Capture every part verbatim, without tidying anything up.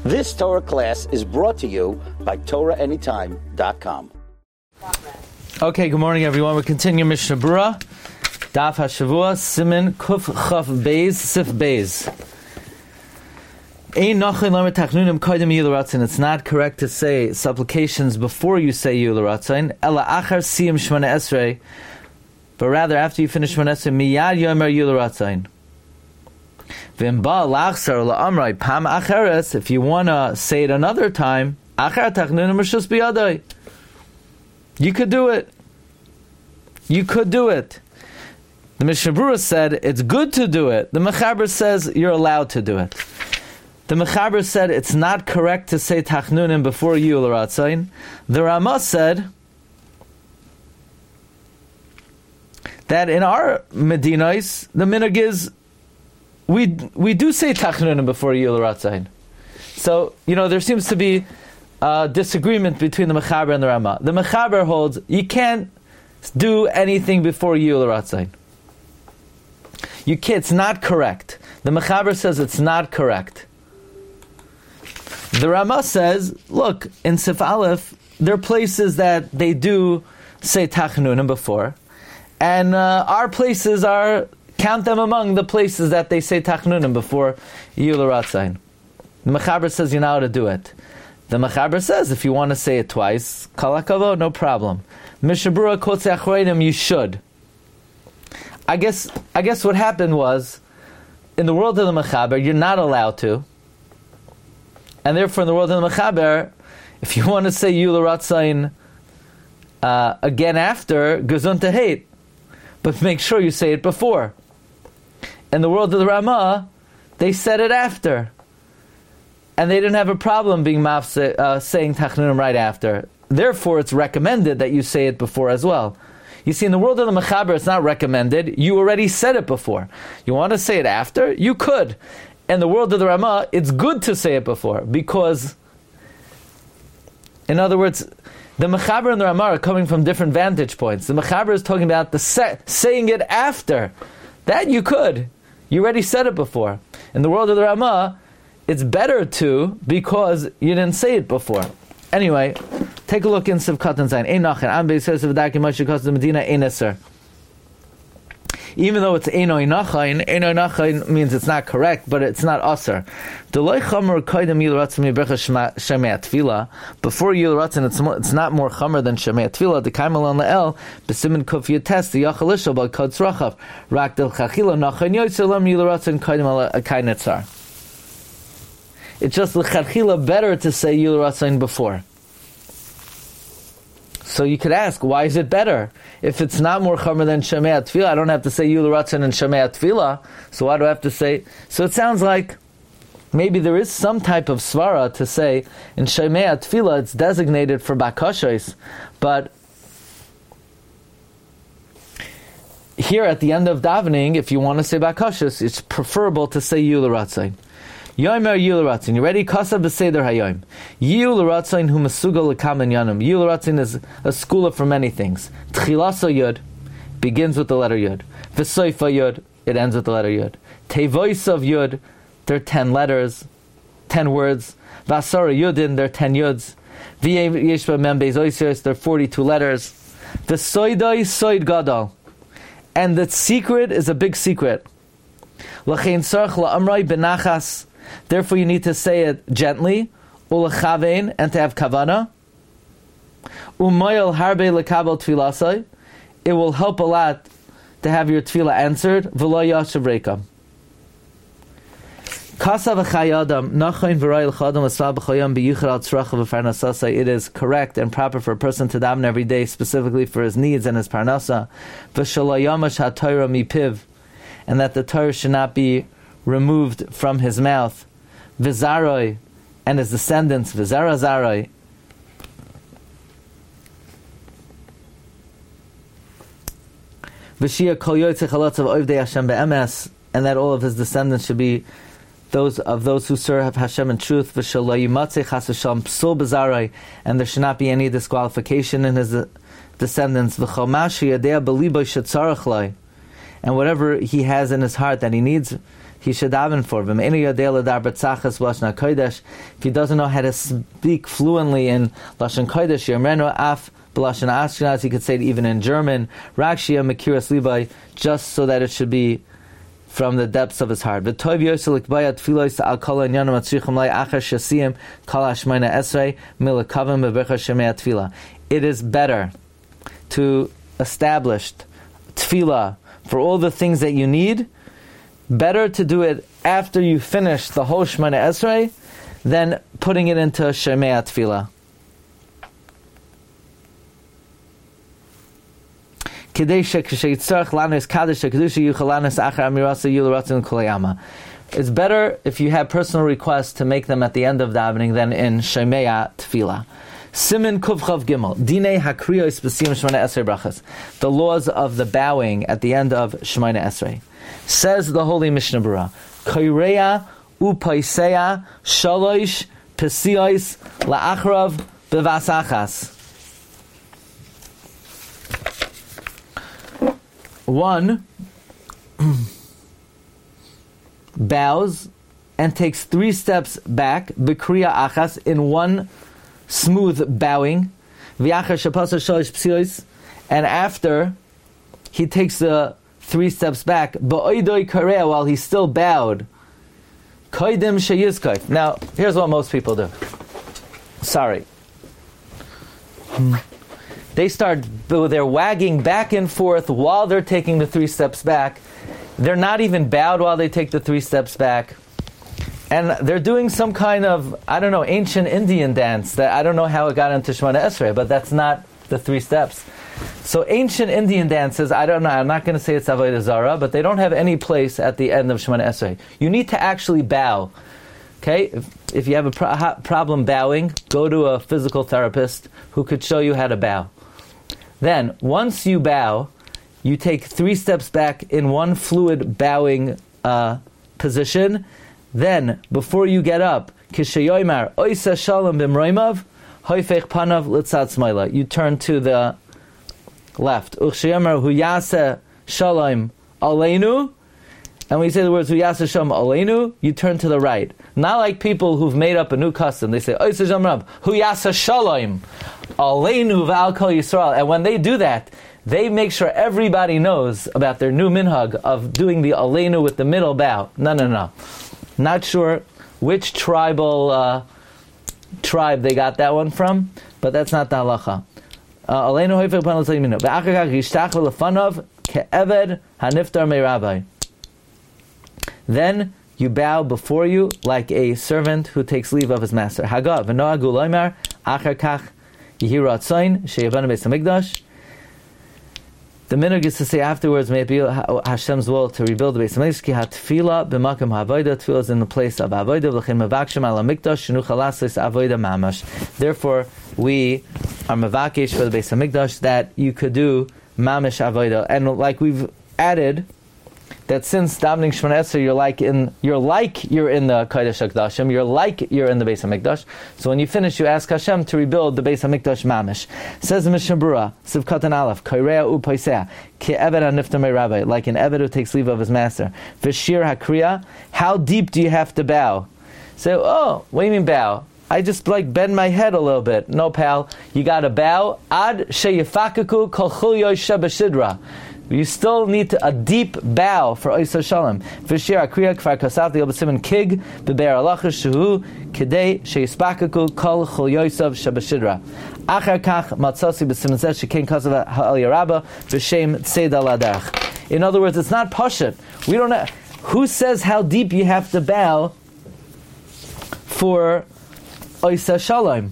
This Torah class is brought to you by Torah Anytime dot com. Okay, good morning, everyone. We continue Mishnah Berurah, Daf HaShavua, Siman Kuf Chaf Beis, Sif Beis. Ein nachin lamer tachnunim koydem yil ratzon. It's not correct to say supplications before you say yil ratzon. Ela achar siyam shmona esrei, but rather after you finish shmona esrei, miyad yomer yil ratzon. V'im ba lachsar la'amrei pam acheres. If you wanna say it another time, achar tachnunim rishus biyadai. You could do it. You could do it. The Mishnah Berurah said it's good to do it. The Mechaber says you're allowed to do it. The Mechaber said it's not correct to say Tachnunim before Yul Ratzain. The Ramah said that in our Medinos, the minhag is we we do say Tachnunim before Yul Ratzain. So, you know, there seems to be a disagreement between the Mechaber and the Ramah. The Mechaber holds you can't do anything before Yul Ratzain. You can't, it's not correct. The Mechaber says it's not correct. The Ramah says, look, in Sif Aleph, there are places that they do say Tachnunim before, and uh, our places are, count them among the places that they say Tachnunim before Yul Ratzain. The Mechaber says you're not allowed to do it. The Mechaber says if you want to say it twice, Kol HaKavod, no problem. Mishnah Berurah quotes Achreinim, you should. I guess I guess what happened was, in the world of the Mechaber, you're not allowed to. And therefore, in the world of the Mechaber, if you want to say Yul Ratzain uh, again after, Gezun Tehait, but make sure you say it before. In the world of the Ramah, they said it after. And they didn't have a problem being mafse, uh, saying Tachnunim right after. Therefore, it's recommended that you say it before as well. You see, in the world of the Mechaber, it's not recommended. You already said it before. You want to say it after? You could. In the world of the Ramah, it's good to say it before, because, in other words, the Mechaber and the Ramah are coming from different vantage points. The Mechaber is talking about the se- saying it after. That you could. You already said it before. In the world of the Ramah, it's better to, because you didn't say it before. Anyway, take a look in Siv Katan Zayin. Ein nachin, am beis says of Daki Moshe Kos the Medina ein eser. Even though it's Einoi Nachain, Einoi Nachain means it's not correct, but it's not Aser. Deloi Chamer Koidem Yil Ratzim Yibercha Shemei Tefillah. Before Yil Ratzim, it's, it's not more Chamer than Shemei Tefillah. The Kaimal on La'el, B'simin Kuf Yates, the Yachal Ishal, Bal Kod Tzrachav, Rak Del Chachila, Nachain Yoytzelam Yil Ratzim Koidem Ala Akai Netzar. It's just l'chadchila better to say Yul Ratzain before. So you could ask, why is it better? If it's not more chamer than Shemei Tefillah, I don't have to say Yul Ratzain and Shemei Tefillah, so why do I have to say? So it sounds like maybe there is some type of svara to say in Shemei Tefillah it's designated for bakashos, but here at the end of davening, if you want to say bakashos, it's preferable to say Yul Ratzain. Yomer Yul Ratzain. You ready? Kasav b'seder hayom. Yul Ratzain hu mesugal l'kamen yanum. Yul Ratzain is a skula for many things. Tchilaso Yud begins with the letter Yud. V'soifa Yud, it ends with the letter Yud. Tevoisav Yud, there are ten letters, ten words. Vasara Yudin, there are ten Yuds. V'yeshba mem beis oisios, there are forty-two letters. V'soidai soid gadol, and the secret is a big secret. L'chein sarch la'amrai benachas. Therefore, you need to say it gently, u'lechavein, and to have kavana. U'mayel harbe lekabel tfilasai. It will help a lot to have your tefillah answered. V'lo yashav reikam. Kasav v'chayadam nachayin v'rayil chadam asal b'chayam b'yichar al tzracha v'farnasasai. It is correct and proper for a person to daven every day, specifically for his needs and his parnasa. V'shalayamash ha'torah mipiv, and that the Torah should not be removed from his mouth. V'zaroi, and his descendants, v'zara zaroi. V'shia kol yotzei chalotzav ovdei Hashem be'emes, and that all of his descendants should be those of those who serve Hashem in truth. V'shalo yimatzei chas v'shalom psul b'zaroi, and there should not be any disqualification in his descendants. V'chol ma sheyadea b'libo shetzarach lai, and whatever he has in his heart that he needs, he should daven for. If he doesn't know how to speak fluently in Lashon Kodesh, Yomrenu af b'Lashon Ashkenaz, he could say it even in German, Rakshia Mekiras Libai, just so that it should be from the depths of his heart. It is better to establish tefillah for all the things that you need, better to do it after you finish the whole Shemona Esrei than putting it into Shemei Tefillah. It's better if you have personal requests to make them at the end of davening than in Shemei Tefillah. Simin Kuvchav Gimel, Dinei Hakriyos B'Siyum Shemona Esrei Brachas, the laws of the bowing at the end of Shemona Esrei. Says the Holy Mishnah Berurah, Koireya Upaiseya Shalosh Pesiyos La'achrav B'Vasachas. One bows and takes three steps back, B'Kriya Achas, in one smooth bowing, and after he takes the three steps back, while he's still bowed. Now, here's what most people do. Sorry. They start, they're wagging back and forth while they're taking the three steps back. They're not even bowed while they take the three steps back. And they're doing some kind of, I don't know, ancient Indian dance that I don't know how it got into Shemona Esrei, but that's not the three steps. So ancient Indian dances, I don't know, I'm not going to say it's Avodah Zarah, but they don't have any place at the end of Shemona Esrei. You need to actually bow. Okay? If, if you have a pro- problem bowing, go to a physical therapist who could show you how to bow. Then, once you bow, you take three steps back in one fluid bowing uh, position. Then, before you get up, Kishayoymar, Oisa Shalom Bimroimav, Hoifech Panav Litzat Smaila. You turn to the left. Uchshayomar Huyase Shalom Aleinu. And when you say the words Huyase Shalom Aleinu, you turn to the right. Not like people who've made up a new custom. They say, Oisa Shalom Rab, Huyase Shalom Aleinu V'al Kol Yisrael. And when they do that, they make sure everybody knows about their new minhag of doing the Aleinu with the middle bow. No, no, no. Not sure which tribal uh, tribe they got that one from, but that's not the halacha. Aleinu hoifek pan l'tzayim minu. Ve'achar kach yishtach v'lefanav ke'eved haniftar me'rabbai. Then you bow before you like a servant who takes leave of his master. Haga v'noagu loymar achar kach yehi ratzayin sheyavanu beis hamikdash. The minhag is to say afterwards, may it be Hashem's will to rebuild the Beis Hamikdash. Ki hatfila b'makam ha'avoda. Tefillah is in the place of avoda. V'chein mevakshim ala mikdash shenuchal lasos avoda mamash. Therefore, we are mevakesh for the Beis Hamikdash that you could do mamash avoda. And like we've added, that since davening Shemona Esrei, you're like in, you're like you're in the Kodesh HaKodashim, you're like you're in the Beis Hamikdash. So when you finish, you ask Hashem to rebuild the Beis Hamikdash mamish. Says the Mishnah Berurah, Sivkat and Aleph, Koirea u Poisea, Ki Eved HaNiftar Me'Rabbai, like an Eved who takes leave of his master. V'shir HaKriya, how deep do you have to bow? Say, oh, what do you mean bow? I just like bend my head a little bit. No, pal, you got to bow. Ad sheyifakaku kol chulyoy shebashidra. You still need to, a deep bow for Oisa Shalom. V'shir akriya kfar kasav the obasimin kig beber alacha shehu kedei sheyispakaku kol chol yosav shabashidra. Achar kach matzasi b'simin zeh shekein kasav ha'al yarabba v'shem tzeda ladarach. In other words, it's not pashut. We don't know who says how deep you have to bow for Oisa Shalom.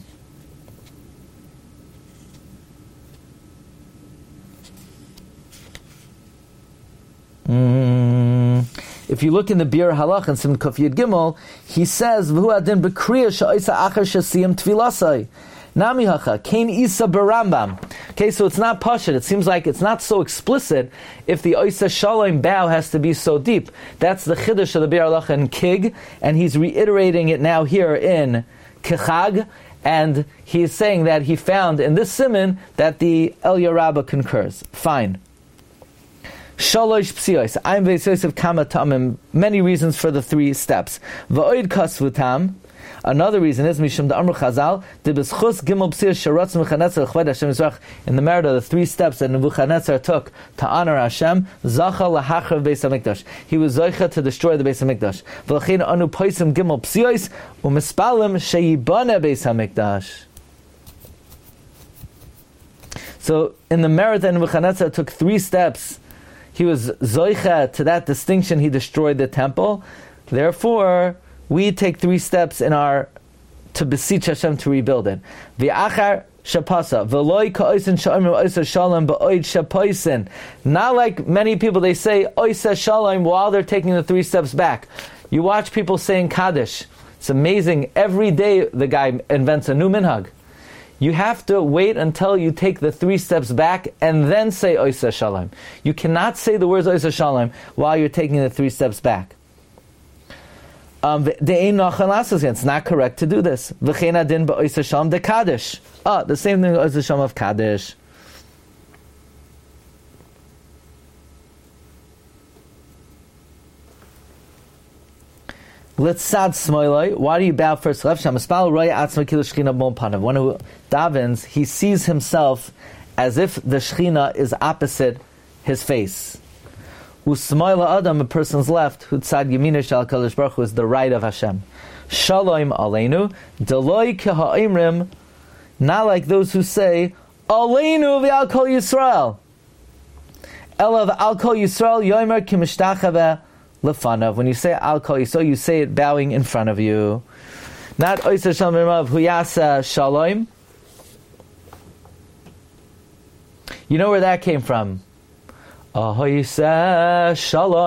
Mm. If you look in the Bir Halach and Sim Kuf Yud Gimel, he says, "V'hu adin b'kriya she'oisa achar shesiyam tfilasai." Nami hacha kain isa barambam. Okay, so it's not pashut. It seems like it's not so explicit. If the Oisa Shalom bow has to be so deep, that's the chiddush of the Bir Halach and Kig, and he's reiterating it now here in Kechag, and he's saying that he found in this siman that the El Yarabba concurs. Fine. Shalosh psiyos. I'm Yosef kama tamim. Many reasons for the three steps. Va'oid kasvutam. Another reason is Mishum da Amr Chazal Dibischus Gimel Psiyos Sharatz Nebuchadnezzar Chved Hashem Yisrach. In the merit of the three steps that Nebuchadnezzar took to honor Hashem, Zacha lahachrav Beis Hamikdash. He was Zoicha to destroy the Beis Hamikdash. V'lachein anu poisim Gimel Psiyos u'mispalim sheyibane Beis Hamikdash. So, in the merit that Nebuchadnezzar took three steps, he was Zoicha to that distinction. He destroyed the temple. Therefore, we take three steps in our to beseech Hashem to rebuild it. V'achar shapasa v'loi ka'osin sha'omim oisa shalom ba'oid shapoisin. Not like many people, they say oisa shalom while they're taking the three steps back. You watch people saying Kaddish. It's amazing. Every day the guy invents a new minhag. You have to wait until you take the three steps back and then say oisa shalom. You cannot say the words oisa shalom while you're taking the three steps back. Um, it's not correct to do this. Ah, the same thing as the Sham of Kaddish. Let's sad smoilai. Why do you bow first left? One who davens, he sees himself as if the Shechina is opposite his face. Usmaila Adam, a person's left, who tzad yamina shal Kadosh Baruch Hu is the right of Hashem. Shalom aleinu, deloi keha'imrim, not like those who say aleinu v'al kol Yisrael. Elav al kol Yisrael yomer kimishtachave lefanav. When you say al kol Yisrael, you say it bowing in front of you. Not oisa shalom irav huyasa shalom. You know where that came from? Yeah,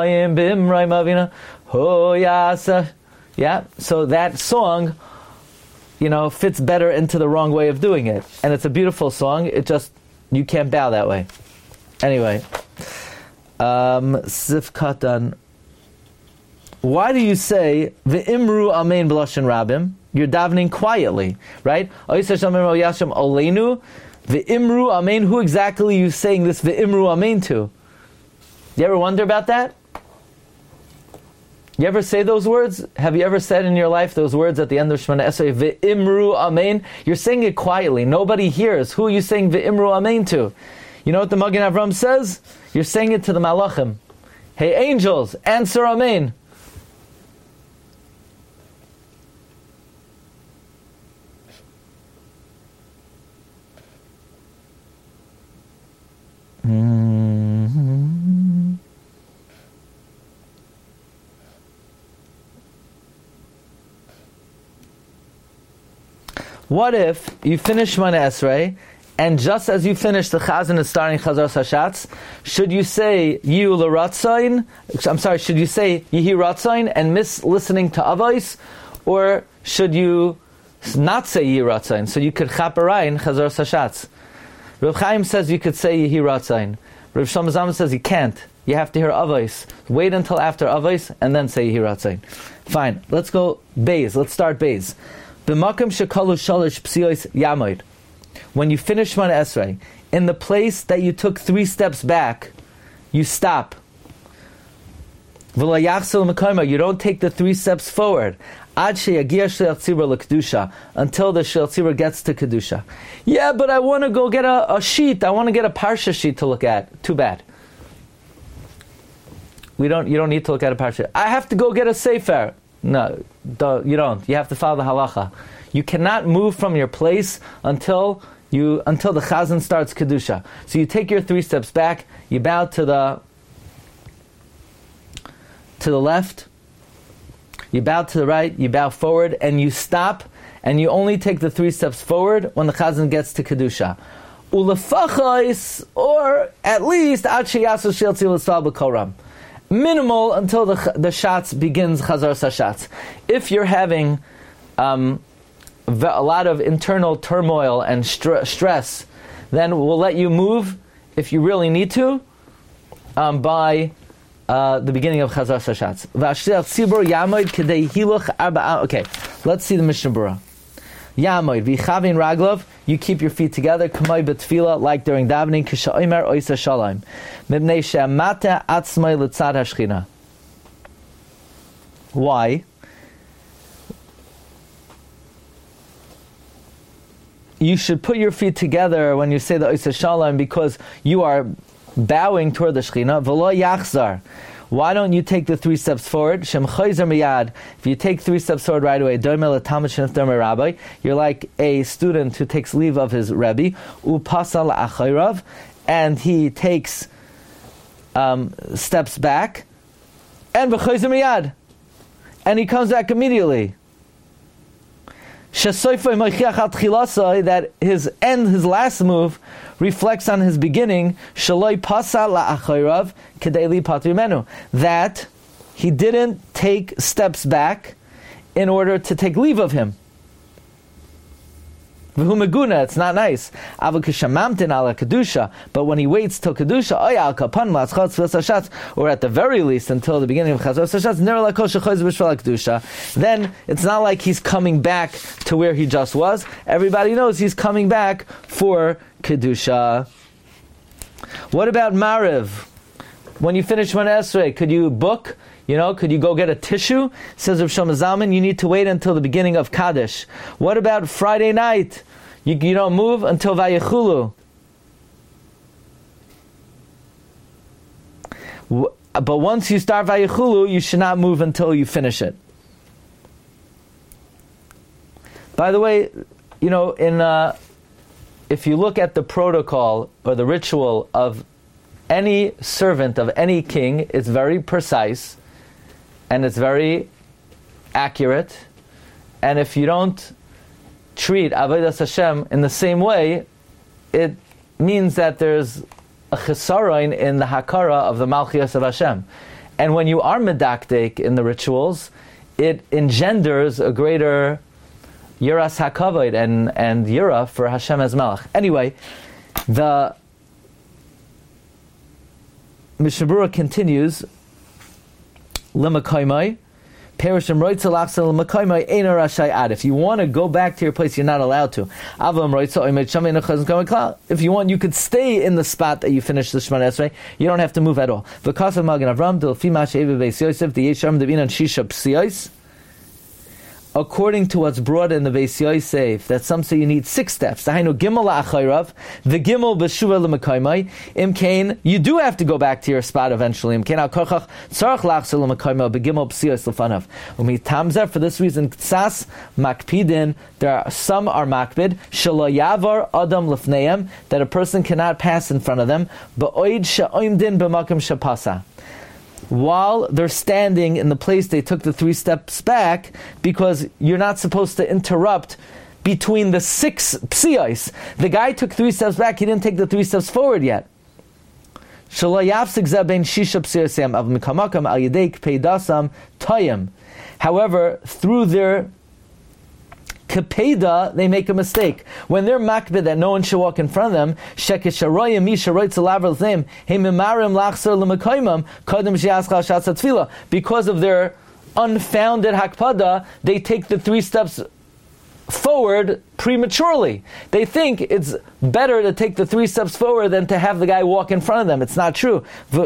so that song, you know, fits better into the wrong way of doing it. And it's a beautiful song, it just, you can't bow that way. Anyway, um, Sif Katan. Why do you say, V'imru amen b'lashon rabim? You're davening quietly, right? V'imru amen, who exactly are you saying this V'imru amen to? You ever wonder about that? You ever say those words? Have you ever said in your life those words at the end of Shemana Esrei, V'imru amen? You're saying it quietly. Nobody hears. Who are you saying V'imru amen to? You know what the Magen Avram says? You're saying it to the Malachim. Hey angels, answer amen. Mm-hmm. What if you finish Shemana Esrei, and just as you finish, the Chazan is starting Chazar Hashatz? Should you say Yihu L'Ratzayin? I'm sorry. Should you say Yihi Ratzayin and miss listening to Avos, or should you not say Yihi Ratzayin so you could Chaparayin Chazar Hashatz? Rav Chaim says you could say Yehi Ratzayin. Rav Shlomo Zalman says you can't. You have to hear Avos. Wait until after Avos and then say Yehi Ratzayin. Fine. Let's go Beis. Let's start Beis. B'makom shekalu shalosh psiyos yamoid. When you finish Shemana Esrei, in the place that you took three steps back, you stop. V'lo yachzor l'mekomo. You don't take the three steps forward. Ad sheyagia shliach tzibur l'kedusha, until the shliach tzibur gets to kedusha. Yeah, but I want to go get a, a sheet. I want to get a parsha sheet to look at. Too bad. We don't. You don't need to look at a parsha. I have to go get a sefer. No, you don't. You have to follow the halacha. You cannot move from your place until you until the chazan starts kedusha. So you take your three steps back. You bow to the to the left. You bow to the right, you bow forward, and you stop, and you only take the three steps forward when the chazan gets to kedusha. Ulefachos, or at least ad sheyasu shel tzil b'koram. Minimal until the the shots begins chazar sashatz. If you're having um, a lot of internal turmoil and str- stress, then we'll let you move if you really need to um, by. Uh, the beginning of Chazar Sashatz. Okay, let's see the Mishnah Berurah. Yamoid v'chavin raglov. You keep your feet together. Kamay betfila, like during davening. Kishaimer oisa shalom. Mibnei she'amata atzmai l'tzad hashchina. Why? You should put your feet together when you say the oisa shalom because you are bowing toward the Shechina. V'lo yachzar. Why don't you take the three steps forward? Shem chayzer miyad. If you take three steps forward right away, doimel l'talmid sheniftar rabbi. You're like a student who takes leave of his rebbe. Upasal achayrav, and he takes um, steps back. And v'chayzer miyad, and he comes back immediately. That his end, his last move, reflects on his beginning. That he didn't take steps back in order to take leave of him. It's not nice. But when he waits till Kedusha, or at the very least until the beginning of Chazos, then it's not like he's coming back to where he just was. Everybody knows he's coming back for Kedusha. What about Mariv? When you finish Shemona Esrei, could you book? You know, could you go get a tissue? Says Rav Shlomo Zalman, you need to wait until the beginning of Kaddish. What about Friday night? You, you don't move until Vayechulu. But once you start Vayechulu, you should not move until you finish it. By the way, you know, in uh, if you look at the protocol or the ritual of any servant of any king, it's very precise and it's very accurate. And if you don't treat Avodas Hashem in the same way, it means that there's a chesaron in the hakara of the Malchias of Hashem. And when you are medakdek in the rituals, it engenders a greater yiras hakavod and, and yira for Hashem as Melech. Anyway, the Mishnah Berurah continues, L'makaymai, Perishim roitza lachsel l'makaymai eino rashai ad. If you want to go back to your place, you're not allowed to. Avam roitza oimet shamei nechazon kamakla. If you want, you could stay in the spot that you finished the Shemona Esrei. You don't have to move at all. V'kasav Magen Avram d'lfi ma she'eva beis Yosef d'yesham d'vinan shisha psiyos. According to what's brought in the Beis Yosef, that some say you need six steps. Dahainu gimel la'achayrav, the gimel b'shuva l'makaymai. Imkain, you do have to go back to your spot eventually. Imkain al kochach tzarach lachzor l'makaymai b'gimel psiyos l'fanav. Umitamzer, for this reason, tzas makpidin. There are some are makpid shelo yavar adam lefneim, that a person cannot pass in front of them. Ba'oid she'oimdin b'makom shepasa, while they're standing in the place they took the three steps back, because you're not supposed to interrupt between the six psiyos. The guy took three steps back, he didn't take the three steps forward yet. However, through their Kapeda, they make a mistake. When they're makbid that no one should walk in front of them, because of their unfounded hakpada, they take the three steps forward prematurely. They think it's better to take the three steps forward than to have the guy walk in front of them. It's not true.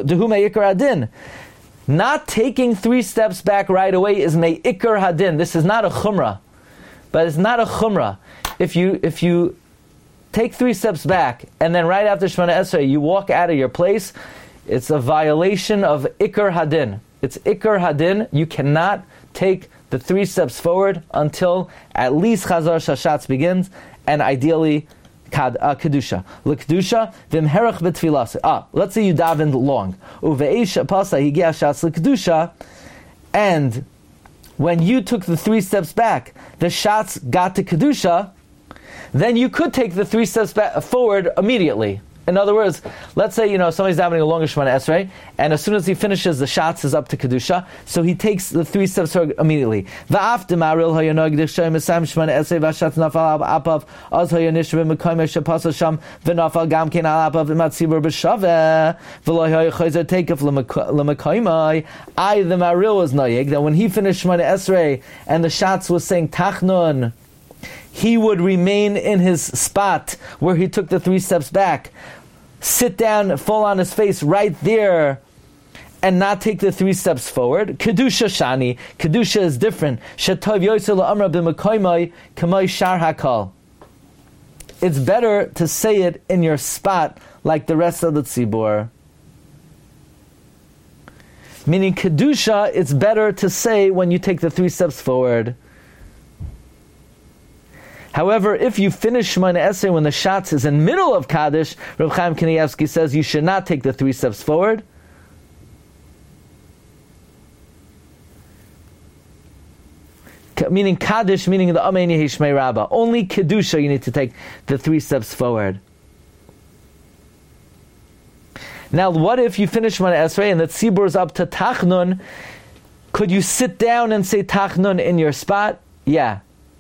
Not taking three steps back right away is me'ikar hadin. This is not a chumrah. But it's not a chumrah. If you if you take three steps back and then right after Shemona Esrei you walk out of your place, it's a violation of Ikar Hadin. It's Ikar Hadin. You cannot take the three steps forward until at least Chazar Shashatz begins, and ideally kad, uh, Kedusha. L'Kedusha v'imherach b'tfilas. Ah, let's say you davened long. Uve'esh pasa higia shatz l'Kedusha, and when you took the three steps back, the shots got to Kedusha, then you could take the three steps back forward immediately. In other words, let's say, you know, somebody's davening a longer Shemona Esrei, and as soon as he finishes, the shots is up to Kedusha, so he takes the three steps forward immediately. I, the Maril, was noyeg, that when he finished Shemona Esrei, and the shots was saying Tachnun, he would remain in his spot where he took the three steps back, sit down, fall on his face right there, and not take the three steps forward. Kedusha shani. Kedusha is different. Shetov yosel la'amra b'makoymai kamay shar hakal. It's better to say it in your spot like the rest of the tzibur. Meaning Kedusha, it's better to say when you take the three steps forward. However, if you finish Shemona Esrei when the Shatz is in middle of Kaddish, Reb Chaim Kanievsky says you should not take the three steps forward. Meaning Kaddish, meaning the Amen Yehi Shmei Rabbah. Only Kedusha you need to take the three steps forward. Now, what if you finish Shemona Esrei and the tzibur is up to Tachnun? Could you sit down and say Tachnun in your spot? Yeah.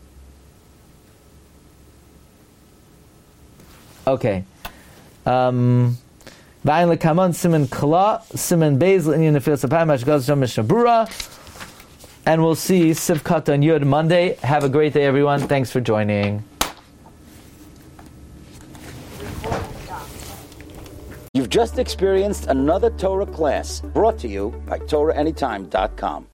Okay. Um, V'ayin lekaman siman kala, siman beis l'inyan nefil sapayim hashgaz sham mishnah brura. And we'll see Sivkat on Yud Monday. Have a great day, everyone. Thanks for joining. You've just experienced another Torah class brought to you by Torah Anytime dot com.